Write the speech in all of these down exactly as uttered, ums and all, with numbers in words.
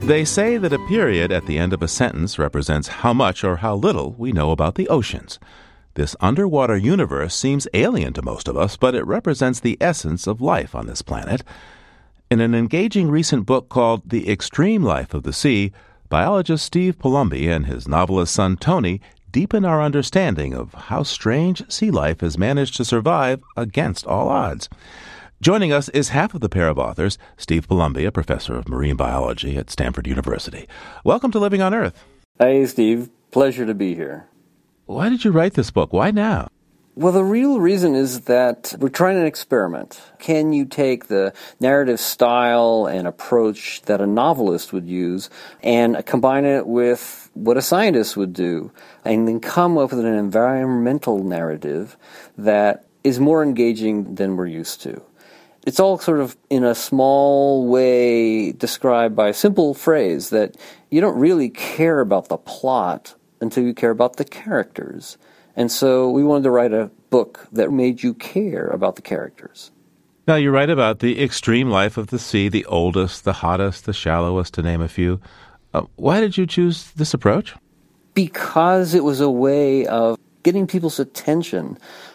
They say that a period at the end of a sentence represents how much or how little we know about the oceans. This underwater universe seems alien to most of us, but it represents the essence of life on this planet. In an engaging recent book called The Extreme Life of the Sea, biologist Steve Palumbi and his novelist son Tony deepen our understanding of how strange sea life has managed to survive against all odds. Joining us is half of the pair of authors, Steve Palumbi, a professor of marine biology at Stanford University. Welcome to Living on Earth. Hey, Steve. Pleasure to be here. Why did you write this book? Why now? Well, the real reason is that we're trying an experiment. Can you take the narrative style and approach that a novelist would use and combine it with what a scientist would do, and then come up with an environmental narrative that is more engaging than we're used to? It's all sort of in a small way described by a simple phrase that you don't really care about the plot until you care about the characters. And so we wanted to write a book that made you care about the characters. Now, you write about the extreme life of the sea, the oldest, the hottest, the shallowest, to name a few. Uh, why did you choose this approach? Because it was a way of getting people's attention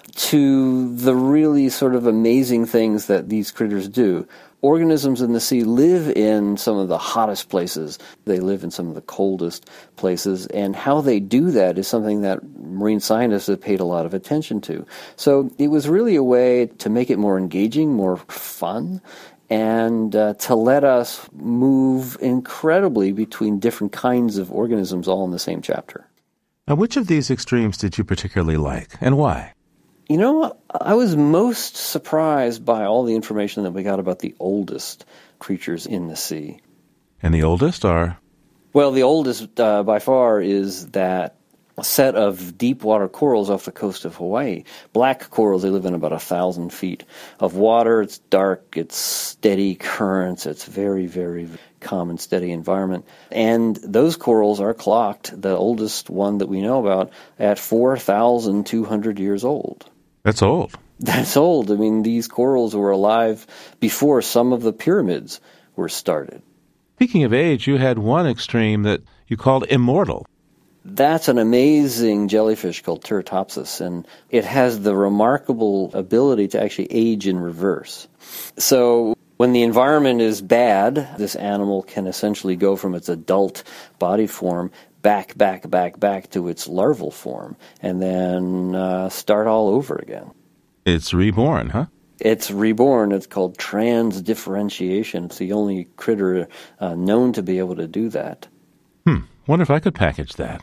to the really sort of amazing things that these critters do. Organisms in the sea live in some of the hottest places. They live in some of the coldest places. And how they do that is something that marine scientists have paid a lot of attention to. So it was really a way to make it more engaging, more fun, and uh, to let us move incredibly between different kinds of organisms all in the same chapter. Now, which of these extremes did you particularly like, and why? You know, I was most surprised by all the information that we got about the oldest creatures in the sea. And the oldest are? Well, the oldest uh, by far is that set of deep water corals off the coast of Hawaii. Black corals, they live in about a thousand feet of water. It's dark, it's steady currents, it's very, very calm and steady environment. And those corals are clocked, the oldest one that we know about, at four thousand two hundred years old. That's old. That's old. I mean, these corals were alive before some of the pyramids were started. Speaking of age, you had one extreme that you called immortal. That's an amazing jellyfish called Turritopsis, and it has the remarkable ability to actually age in reverse. So when the environment is bad, this animal can essentially go from its adult body form back, back, back, back to its larval form, and then uh, start all over again. It's reborn, huh? It's reborn. It's called transdifferentiation. It's the only critter uh, known to be able to do that. Hmm. Wonder if I could package that.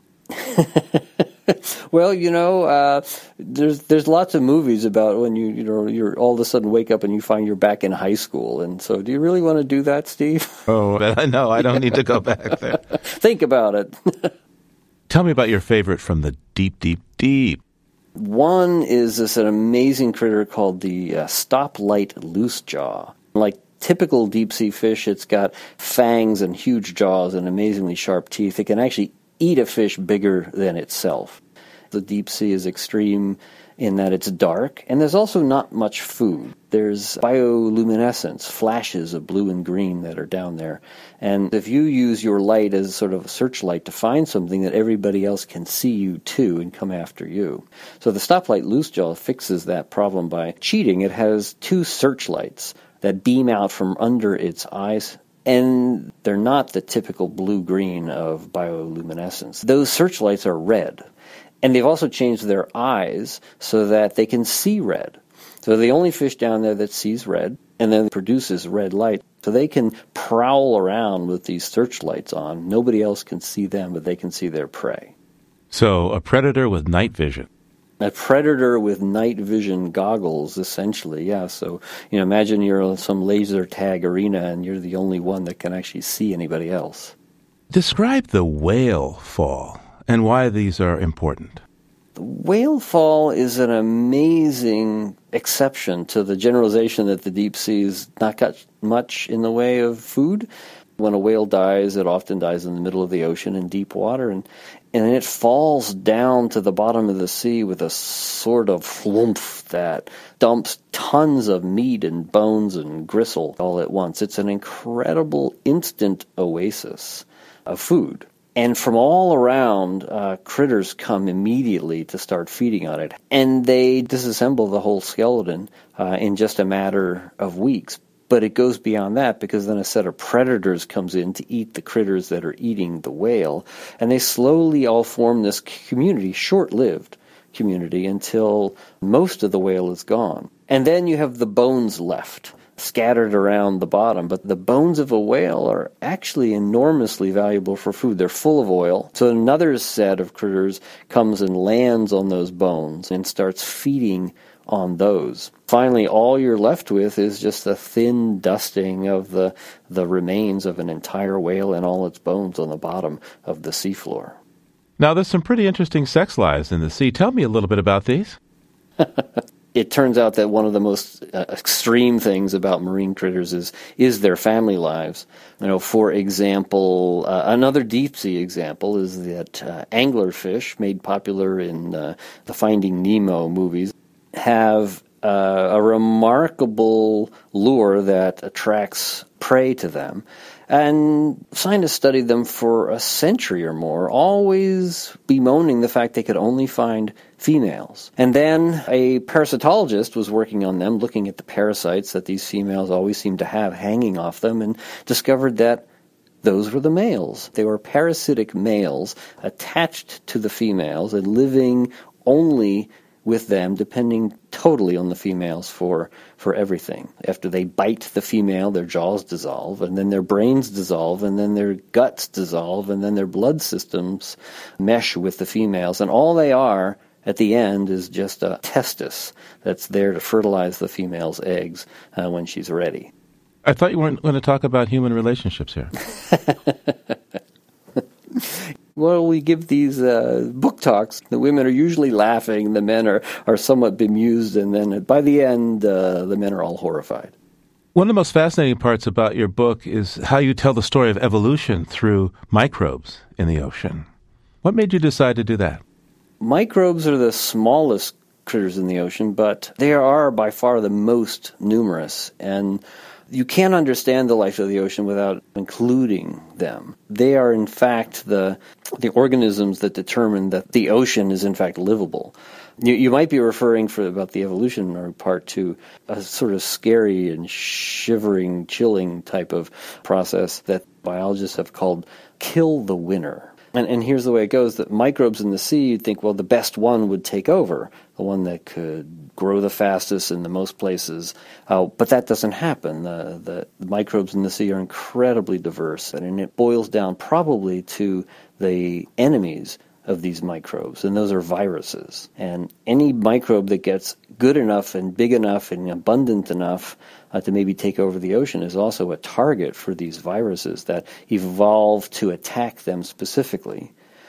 Well, you know, uh, there's there's lots of movies about when you you know you're all of a sudden wake up and you find you're back in high school, and so do you really want to do that, Steve? Oh, no, I don't need to go back there. Think about it. Tell me about your favorite from the deep, deep, deep. One is this an amazing critter called the uh, stoplight loosejaw. Like typical deep-sea fish, it's got fangs and huge jaws and amazingly sharp teeth. It can actually eat a fish bigger than itself. The deep sea is extreme in that it's dark, and there's also not much food. There's bioluminescence, flashes of blue and green that are down there. And if you use your light as sort of a searchlight to find something, that everybody else can see you too and come after you. So the stoplight loosejaw fixes that problem by cheating. It has two searchlights that beam out from under its eyes, and they're not the typical blue-green of bioluminescence. Those searchlights are red. And they've also changed their eyes so that they can see red. So they're the only fish down there that sees red and then produces red light. So they can prowl around with these searchlights on. Nobody else can see them, but they can see their prey. So a predator with night vision. A predator with night vision goggles, essentially, yeah. So, you know, imagine you're in some laser tag arena and you're the only one that can actually see anybody else. Describe the whale fall and why these are important. The whale fall is an amazing exception to the generalization that the deep sea has not got much in the way of food. When a whale dies, it often dies in the middle of the ocean in deep water, and, and it falls down to the bottom of the sea with a sort of flumph that dumps tons of meat and bones and gristle all at once. It's an incredible instant oasis of food. And from all around, uh, critters come immediately to start feeding on it. And they disassemble the whole skeleton uh, in just a matter of weeks. But it goes beyond that, because then a set of predators comes in to eat the critters that are eating the whale. And they slowly all form this community, short-lived community, until most of the whale is gone. And then you have the bones left, scattered around the bottom. But the bones of a whale are actually enormously valuable for food. They're full of oil. So another set of critters comes and lands on those bones and starts feeding on those. Finally, all you're left with is just a thin dusting of the the remains of an entire whale and all its bones on the bottom of the seafloor. Now, there's some pretty interesting sex lives in the sea. Tell me a little bit about these. It turns out that one of the most uh, extreme things about marine critters is is their family lives. You know, for example, uh, another deep sea example is that uh, anglerfish, made popular in uh, the Finding Nemo movies, have uh, a remarkable lure that attracts prey to them. And scientists studied them for a century or more, always bemoaning the fact they could only find females. And then a parasitologist was working on them, looking at the parasites that these females always seem to have hanging off them, and discovered that those were the males. They were parasitic males attached to the females and living only with them, depending totally on the females for for everything. After they bite the female, their jaws dissolve, and then their brains dissolve, and then their guts dissolve, and then their blood systems mesh with the females. And all they are at the end is just a testis that's there to fertilize the female's eggs uh, when she's ready. I thought you weren't going to talk about human relationships here. Well, we give these uh, book talks. The women are usually laughing, the men are, are somewhat bemused, and then by the end, uh, the men are all horrified. One of the most fascinating parts about your book is how you tell the story of evolution through microbes in the ocean. What made you decide to do that? Microbes are the smallest critters in the ocean, but they are by far the most numerous, and you can't understand the life of the ocean without including them. They are, in fact, the the organisms that determine that the ocean is, in fact, livable. You, you might be referring for about the evolutionary part to a sort of scary and shivering, chilling type of process that biologists have called kill the winner. And, and here's the way it goes, that microbes in the sea, you'd think, well, the best one would take over, the one that could grow the fastest in the most places. Uh, but that doesn't happen. The, the, the microbes in the sea are incredibly diverse, and it boils down probably to the enemies of these microbes, and those are viruses. And any microbe that gets good enough and big enough and abundant enough uh, to maybe take over the ocean is also a target for these viruses that evolve to attack them specifically.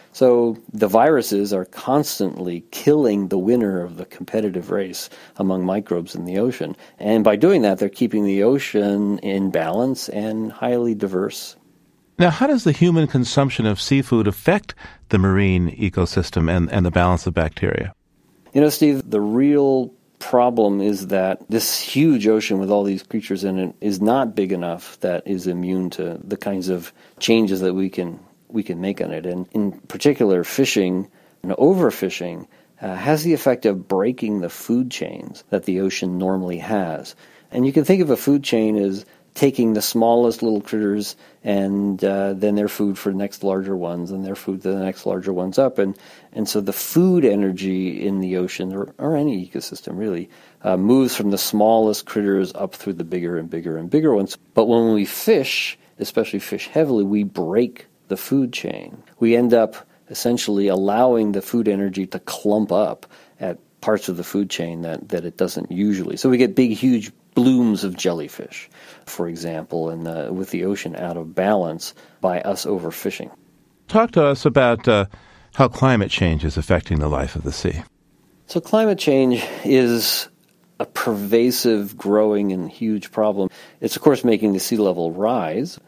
So the viruses are constantly killing the winner of the competitive race among microbes in the ocean. And by doing that, they're keeping the ocean in balance and highly diverse. Now, how does the human consumption of seafood affect the marine ecosystem and, and the balance of bacteria? You know, Steve, the real problem is that this huge ocean with all these creatures in it is not big enough that is immune to the kinds of changes that we can we can make on it. And in particular, fishing and overfishing uh, has the effect of breaking the food chains that the ocean normally has. And you can think of a food chain as taking the smallest little critters and uh, then their food for the next larger ones and their food for the next larger ones up. And and so the food energy in the ocean, or, or any ecosystem really, uh, moves from the smallest critters up through the bigger and bigger and bigger ones. But when we fish, especially fish heavily, we break the food chain. We end up essentially allowing the food energy to clump up at parts of the food chain that, that it doesn't usually. So we get big, huge blooms of jellyfish, for example, and uh, with the ocean out of balance by us overfishing. Talk to us about uh, how climate change is affecting the life of the sea. So climate change is a pervasive, growing, and huge problem. It's, of course, making the sea level rise,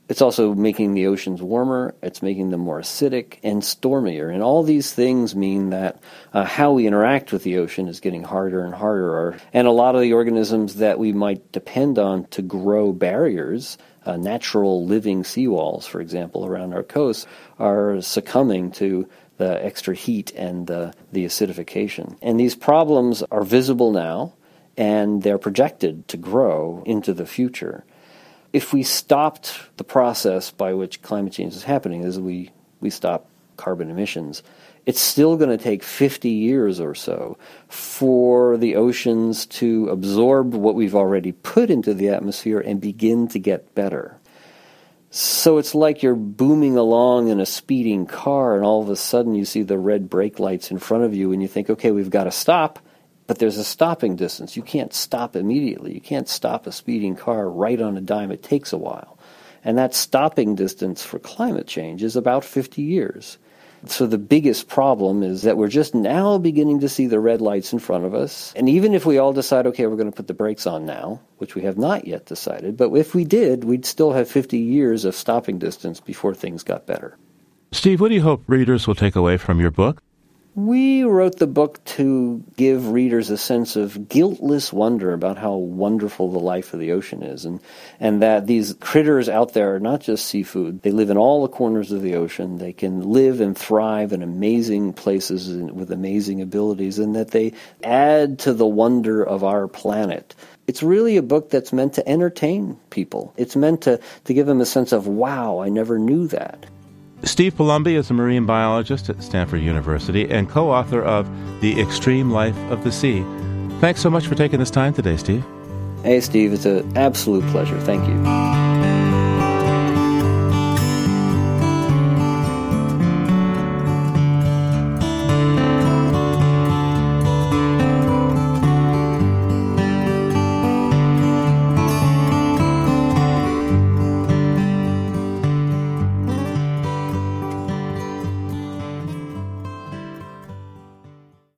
It's also making the oceans warmer, it's making them more acidic and stormier. And all these things mean that uh, how we interact with the ocean is getting harder and harder. And a lot of the organisms that we might depend on to grow barriers, uh, natural living seawalls, for example, around our coasts, are succumbing to the extra heat and the, the acidification. And these problems are visible now, and they're projected to grow into the future. If we stopped the process by which climate change is happening, as we, we stop carbon emissions, it's still going to take fifty years or so for the oceans to absorb what we've already put into the atmosphere and begin to get better. So it's like you're booming along in a speeding car, and all of a sudden you see the red brake lights in front of you, and you think, okay, we've got to stop. But there's a stopping distance. You can't stop immediately. You can't stop a speeding car right on a dime. It takes a while. And that stopping distance for climate change is about fifty years. So the biggest problem is that we're just now beginning to see the red lights in front of us. And even if we all decide, okay, we're going to put the brakes on now, which we have not yet decided, but if we did, we'd still have fifty years of stopping distance before things got better. Steve, what do you hope readers will take away from your book? We wrote the book to give readers a sense of guiltless wonder about how wonderful the life of the ocean is, and, and that these critters out there are not just seafood. They live in all the corners of the ocean. They can live and thrive in amazing places with amazing abilities, and that they add to the wonder of our planet. It's really a book that's meant to entertain people. It's meant to, to give them a sense of, wow, I never knew that. Steve Palumbi is a marine biologist at Stanford University and co-author of The Extreme Life of the Sea. Thanks so much for taking this time today, Steve. Hey, Steve, it's an absolute pleasure. Thank you.